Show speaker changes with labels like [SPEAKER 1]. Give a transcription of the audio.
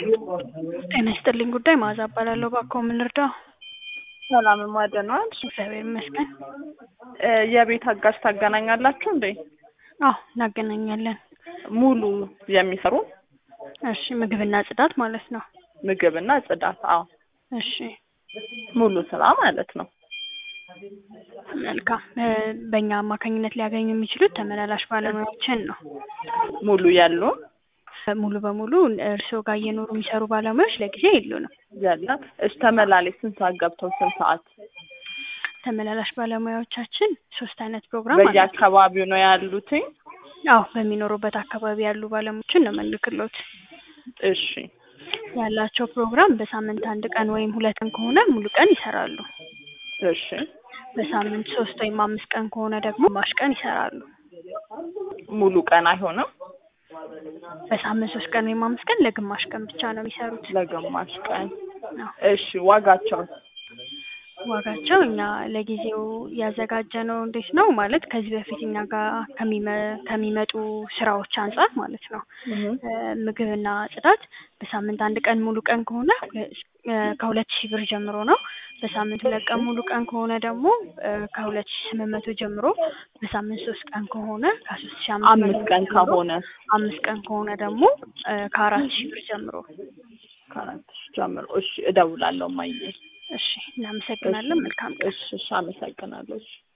[SPEAKER 1] ጤና ይስጥልኝ ጉዳይ ማዛ እባላለሁ። እባክዎ ምን ልርዳው?
[SPEAKER 2] ሰላም ማደናል።
[SPEAKER 1] እግዚአብሔር ይመስገን።
[SPEAKER 2] የቤት አጋዥ ታገናኛላችሁ እንዴ?
[SPEAKER 1] አዎ እናገናኛለን።
[SPEAKER 2] ሙሉ የሚሰሩ
[SPEAKER 1] እሺ፣ ምግብና ጽዳት ማለት ነው።
[SPEAKER 2] ምግብና ጽዳት? አዎ።
[SPEAKER 1] እሺ፣
[SPEAKER 2] ሙሉ ስራ ማለት ነው።
[SPEAKER 1] መልካም። በእኛ አማካኝነት ሊያገኙ የሚችሉት ተመላላሽ ባለሙያዎችን ነው።
[SPEAKER 2] ሙሉ ያሉ
[SPEAKER 1] ሙሉ በሙሉ እርስዎ ጋር እየኖሩ የሚሰሩ ባለሙያዎች ለጊዜ የሉንም።
[SPEAKER 2] ያለ ተመላላሽ ስንት ሰዓት ገብተው ስንት ሰዓት?
[SPEAKER 1] ተመላላሽ ባለሙያዎቻችን 3 አይነት ፕሮግራም አለ።
[SPEAKER 2] በየአካባቢው ነው ያሉት?
[SPEAKER 1] አዎ፣ በሚኖሩበት አካባቢ ያሉ ባለሙያዎችን ነው የምንልክሎት።
[SPEAKER 2] እሺ።
[SPEAKER 1] ያላቸው ፕሮግራም በሳምንት 1 ቀን ወይም 2 ቀን ከሆነ ሙሉ ቀን ይሰራሉ።
[SPEAKER 2] እሺ።
[SPEAKER 1] በሳምንት 3 ወይም 5 ቀን ከሆነ ደግሞ ግማሽ ቀን ይሰራሉ።
[SPEAKER 2] ሙሉ ቀን አይሆንም?
[SPEAKER 1] በሳምንት 3 ቀን ወይም 5 ቀን ለግማሽ ቀን ብቻ ነው የሚሰሩት።
[SPEAKER 2] ለግማሽ ቀን።
[SPEAKER 1] አዎ።
[SPEAKER 2] እሺ። ዋጋቸው
[SPEAKER 1] ዋጋቸው እኛ ለጊዜው ያዘጋጀነው እንዴት ነው ማለት ከዚህ በፊት እኛ ጋር ከሚመጡ ስራዎች አንጻር ማለት ነው። ምግብና ጽዳት በሳምንት 1 ቀን ሙሉ ቀን ከሆነ ከ2000 ብር ጀምሮ ነው። በሳምንት 2 ቀን ሙሉ ቀን ከሆነ ደግሞ ከ2800 ጀምሮ፣ በሳምንት 3 ቀን ከሆነ ከ3500፣
[SPEAKER 2] 5 ቀን ከሆነ
[SPEAKER 1] 5 ቀን ከሆነ ደግሞ ከ4000 ብር ጀምሮ።
[SPEAKER 2] ከ4000 ጀምሮ። እሺ፣ እደውላለሁ ማየ።
[SPEAKER 1] እሺ፣ እናመሰግናለን። መልካም ቀን።
[SPEAKER 2] እሺ፣ አመሰግናለሁ።